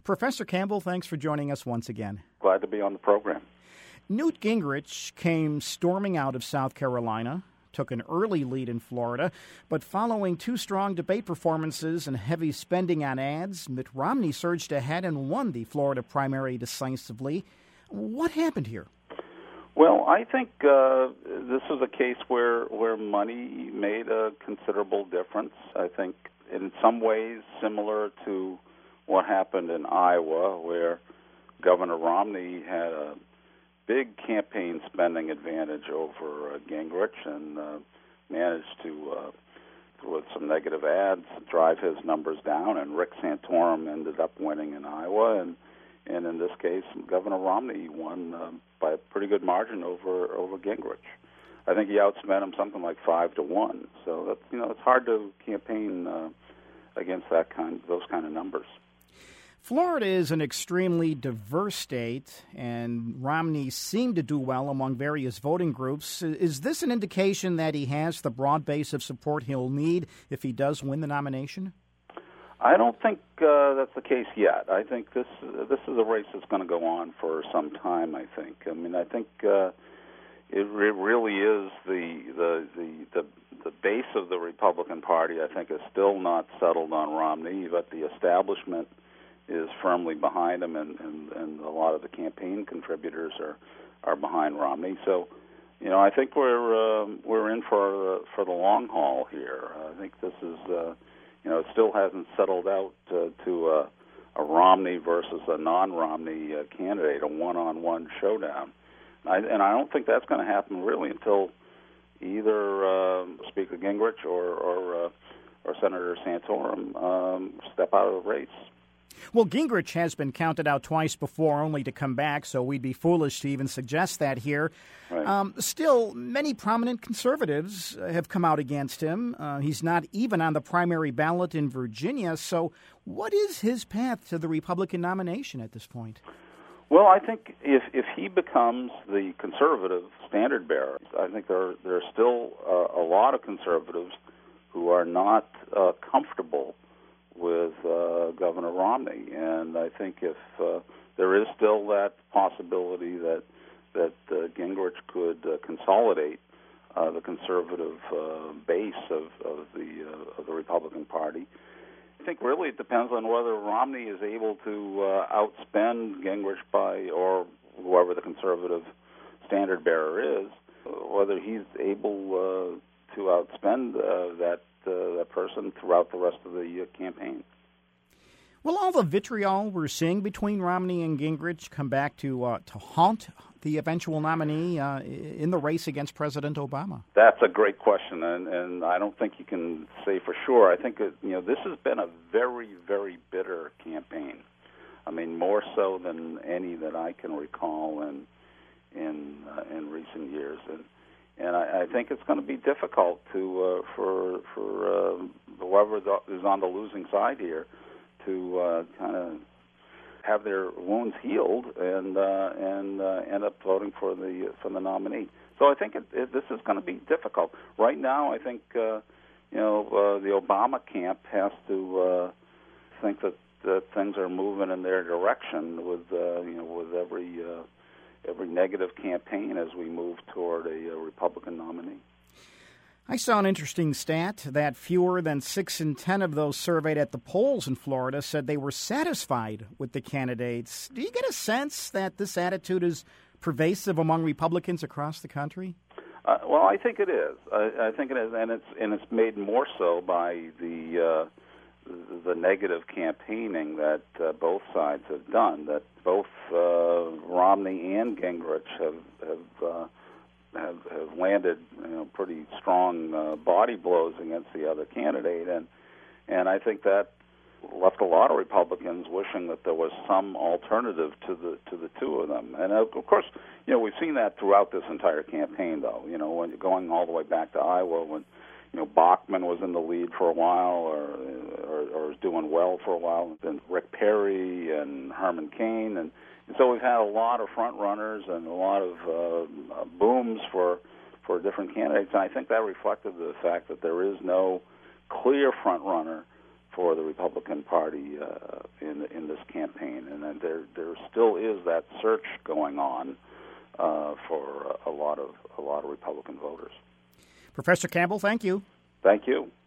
Professor Campbell, thanks for joining us once again. Glad to be on the program. Newt Gingrich came storming out of South Carolina, took an early lead in Florida, but following two strong debate performances and heavy spending on ads, Mitt Romney surged ahead and won the Florida primary decisively. What happened here? Well, I think this is a case where money made a considerable difference. I think in some ways similar to what happened in Iowa, where Governor Romney had a big campaign spending advantage over Gingrich and managed to, with some negative ads, drive his numbers down, and Rick Santorum ended up winning in Iowa, and in this case, Governor Romney won by a pretty good margin over Gingrich. I think he outspent him something like 5-1. So that's, it's hard to campaign against those kind of numbers. Florida is an extremely diverse state, and Romney seemed to do well among various voting groups. Is this an indication that he has the broad base of support he'll need if he does win the nomination? I don't think that's the case yet. I think this is a race that's going to go on for some time. I think it really is the base of the Republican Party. I think is still not settled on Romney, but the establishment is firmly behind him, and a lot of the campaign contributors are behind Romney. So, I think we're in for the long haul here. I think this is it still hasn't settled out to a Romney versus a non-Romney candidate, a one-on-one showdown. And I don't think that's going to happen really until either Speaker Gingrich or Senator Santorum step out of the race. Well, Gingrich has been counted out twice before, only to come back, so we'd be foolish to even suggest that here. Right. Still, many prominent conservatives have come out against him. He's not even on the primary ballot in Virginia, so what is his path to the Republican nomination at this point? Well, I think if he becomes the conservative standard bearer, I think there are still a lot of conservatives who are not comfortable with Governor Romney, and I think if there is still that possibility that Gingrich could consolidate the conservative base of the Republican Party. I think really it depends on whether Romney is able to outspend Gingrich or whoever the conservative standard bearer is, whether he's able to outspend that person throughout the rest of the campaign. Will all the vitriol we're seeing between Romney and Gingrich come back to haunt the eventual nominee in the race against President Obama? That's a great question, and I don't think you can say for sure. I think this has been a very, very bitter campaign. I mean, more so than any that I can recall in recent years, and I think it's going to be difficult for whoever is on the losing side here to kind of have their wounds healed and end up voting for the nominee. So I think this is going to be difficult. Right now, I think the Obama camp has to think that things are moving in their direction with every negative campaign as we move toward a Republican nominee. I saw an interesting stat that fewer than 6 in 10 of those surveyed at the polls in Florida said they were satisfied with the candidates. Do you get a sense that this attitude is pervasive among Republicans across the country? Well, I think it is. I think it is, and it's made more so by the negative campaigning that both sides have done. That both Romney and Gingrich have landed pretty strong body blows against the other candidate, and I think that left a lot of Republicans wishing that there was some alternative to the two of them. And of course, we've seen that throughout this entire campaign, though. When you're going all the way back to Iowa, when Bachmann was in the lead for a while, or was doing well for a while, then Rick Perry and Herman Cain, and so we've had a lot of front runners and a lot of booms for different candidates, and I think that reflected the fact that there is no clear front runner for the Republican Party in this campaign, and there still is that search going on for a lot of Republican voters. Professor Campbell, thank you. Thank you.